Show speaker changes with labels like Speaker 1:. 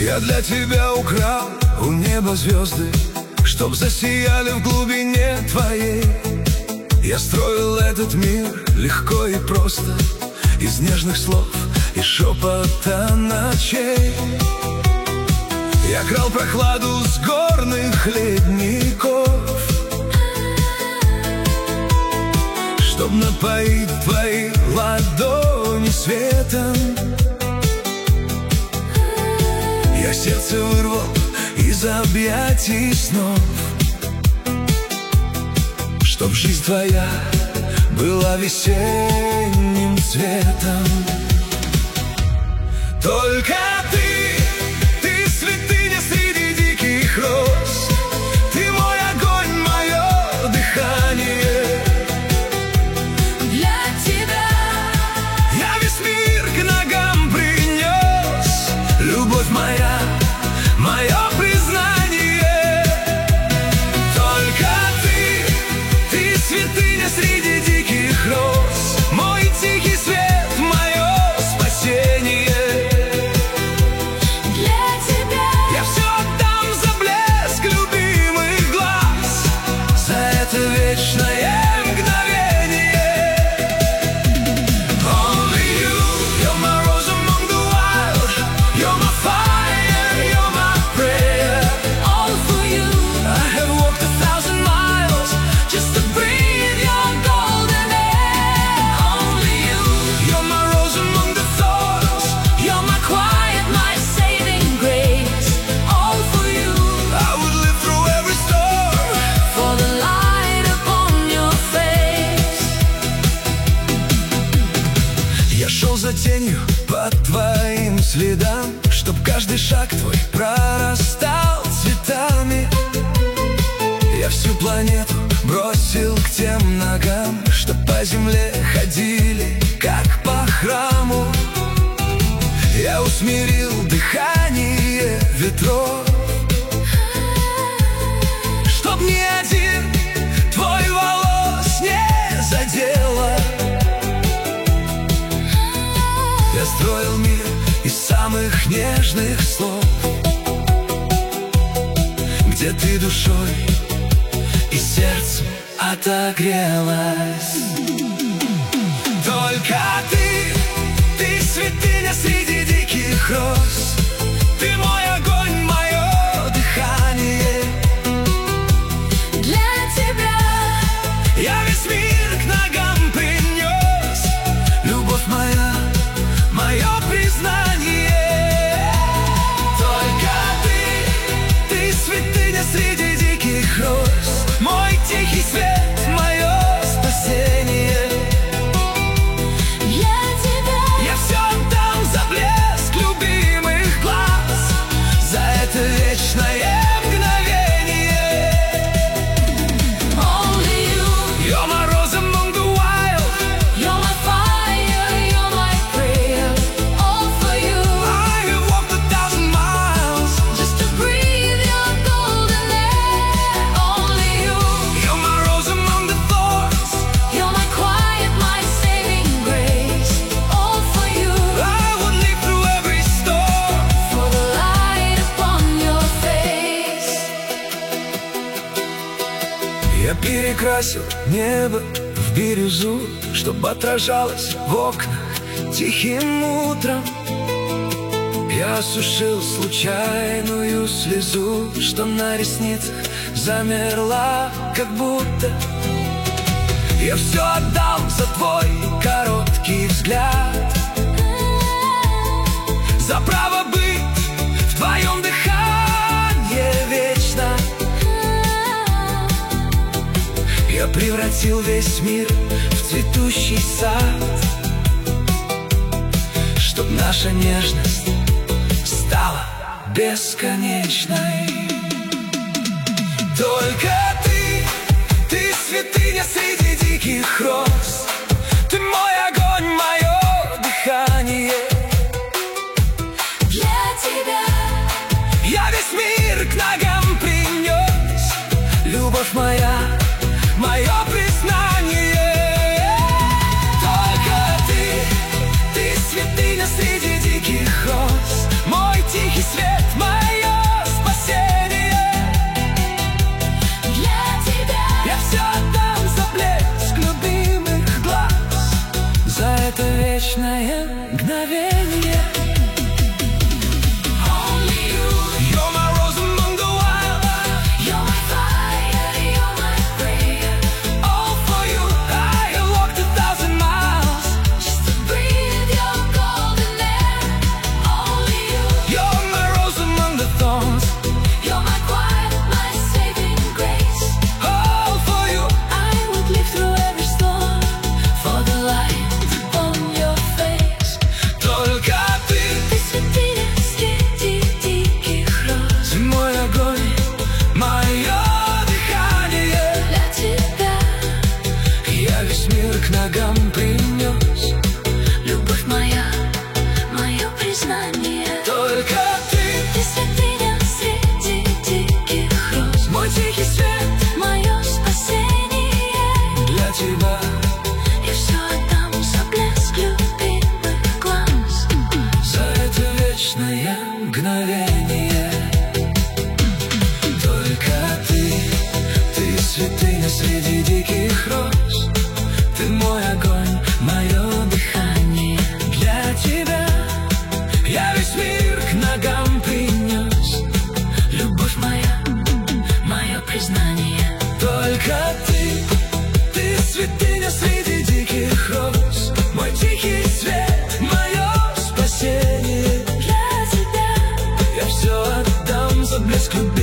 Speaker 1: Я для тебя украл у неба звезды, чтоб засияли в глубине твоей. Я строил этот мир легко и просто, из нежных слов и шепота ночей. Я крал прохладу с горных ледников, чтоб напоить твои ладони светом. Я сердце вырвал из объятий снов, чтоб жизнь твоя была весенним цветом. Только ты святыня среди диких роз, ты мой огонь, мое дыхание.
Speaker 2: Для тебя
Speaker 1: я весь мир к ногам принес, любовь моя, мое признание. Только ты святыня среди диких роз, мой тихий свет, мое спасение. Вечное мгновение. Only you, you're my rose among the wild, you're my fire, you're my prayer.
Speaker 2: All for you,
Speaker 1: I have walked 1,000 miles just to breathe your golden air.
Speaker 2: only you,
Speaker 1: You're my rose among the thorns,
Speaker 2: you're my quiet, my saving grace. All for you,
Speaker 1: I would live through every storm
Speaker 2: for the light.
Speaker 1: Я шел за тенью по твоим следам, чтоб каждый шаг твой прорастал цветами. Я всю планету бросил к тем ногам, что по земле ходили, как по храму. Я усмирил дыхание ветров, чтоб ни один твой волос не задело. Я строил мир из самых нежных слов, где ты душой и сердцем отогрелась. Только ты святыня среди диких роз, ты мой огонь, мое дыхание.
Speaker 2: Для тебя
Speaker 1: Я весь мир к ногам принес, любовь моя, мое признание. Только ты святыня среди диких роз, мой тихий свет, мое спасение.
Speaker 2: для тебя
Speaker 1: Я все отдам за блеск любимых глаз, за это вечное мгновение.
Speaker 2: only you,
Speaker 1: You're my rose among the wild,
Speaker 2: you're my fire, you're my prayer. All for you,
Speaker 1: I have walked 1,000 miles
Speaker 2: just to breathe your golden air. Only you,
Speaker 1: You're my rose among the thorns,
Speaker 2: you're my quiet, my saving grace. All for you,
Speaker 1: I would live through every storm
Speaker 2: for the light upon your face.
Speaker 1: Я перекрасил небо в бирюзу, чтоб отражалось в окнах тихим утром. Я осушил случайную слезу, что на ресницах замерла, как будто. Я все отдал за твой короткий взгляд, за право быть в твоем дыхании вечно. Я превратил весь мир в цветущий сад, чтоб наша нежность стала бесконечной. Только ты святыня среди диких роз, ты мой огонь, мое дыхание.
Speaker 2: Для тебя
Speaker 1: Я весь мир к ногам принес, любовь моя, мое признание. Только ты святыня среди диких роз, мой тихий свет, вдохновение. Только ты святыня среди диких роз. Ты мой огонь, мое дыхание. Для тебя я весь мир к ногам принес. Любовь моя, мое признание. Только ты святыня среди диких роз. Мой тихий свет, мое спасение.
Speaker 2: Для тебя
Speaker 1: я все отдам за блеск любви.